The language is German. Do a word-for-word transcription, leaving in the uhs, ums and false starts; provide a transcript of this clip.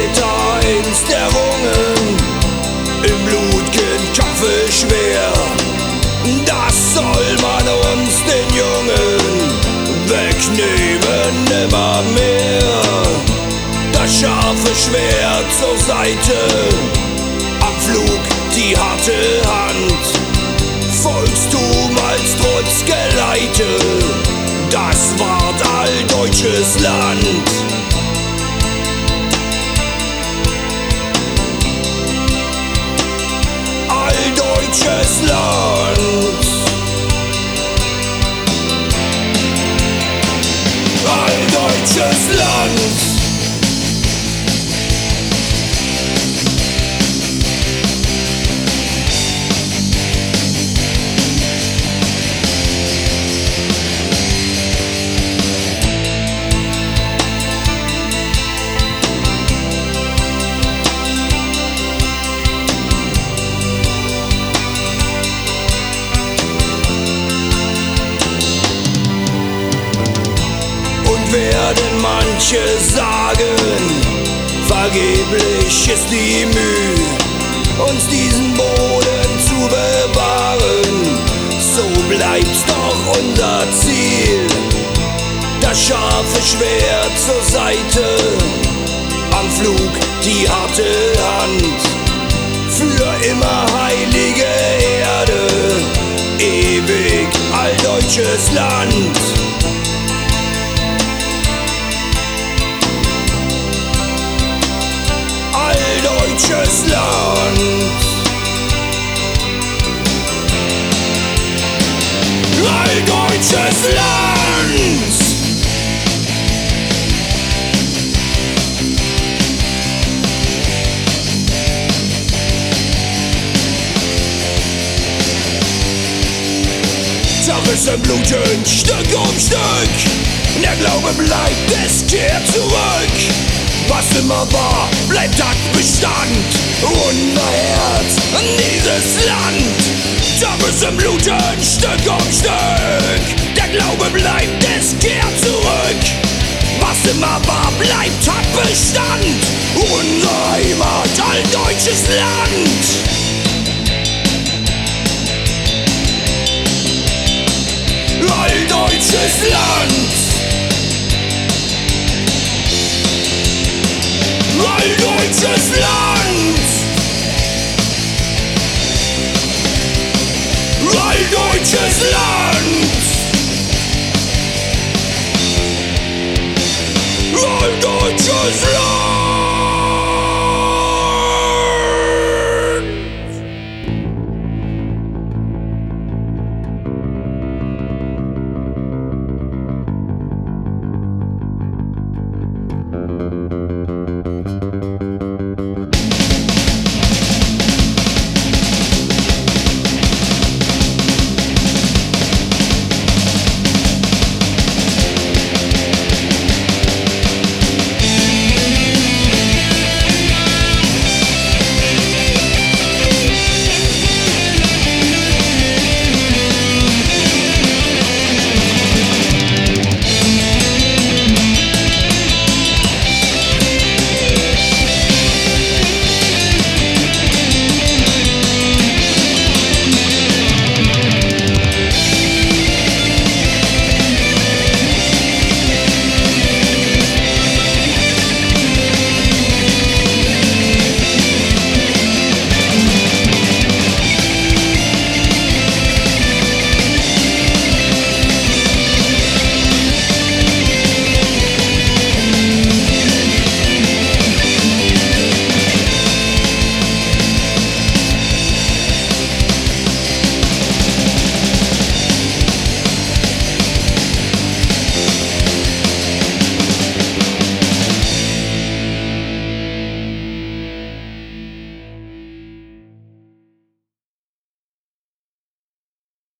Väter einst errungen, im blut'gen Kampfe schwer. Das soll man uns den Jungen wegnehmen nimmer mehr. Das scharfe Schwert zur Seite, am Flug die harte Hand. Volkstum als Trutzgeleite, das ward alldeutsches Land. Alldeutsches Land. Alldeutsches Land. Werden manche sagen, vergeblich ist die Mühe, uns diesen Boden zu bewahren. So bleibt's doch unser Ziel, das scharfe Schwert zur Seite, am Flug die harte Hand. Für immer heilige Erde, ewig alldeutsches Land. Alldeutsches Land. Alldeutsches Land. Zerrissen bluten Stück um Stück, der Glaube bleibt, es kehrt zurück. Was immer war, bleibt hat Bestand. Unser Herz an dieses Land. Zerrissen bluten Stück um Stück, der Glaube bleibt, es kehrt zurück. Was immer war, bleibt hat Bestand. Unsere Heimat, alldeutsches Land. Alldeutsches Land. Alldeutsches Land. Alldeutsches Land. Alldeutsches Land.